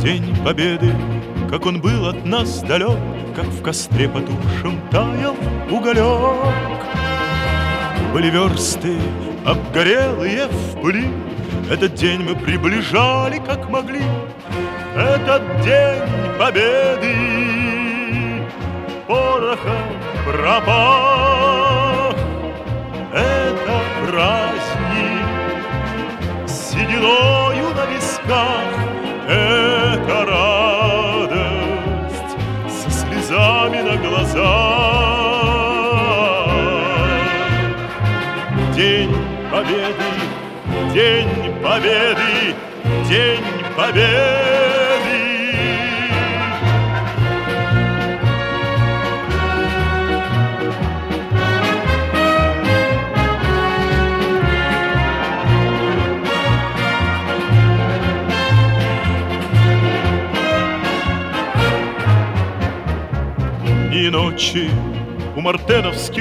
День Победы, как он был от нас далек, как в костре потухшем таял уголек. Были версты, обгорелые в пыли, этот день мы приближали, как могли. Этот день Победы порохом пропах. Это праздник с сединою на висках, это радость со слезами на глазах. День Победы, День Победы, День Победы. И ночи у мартеновских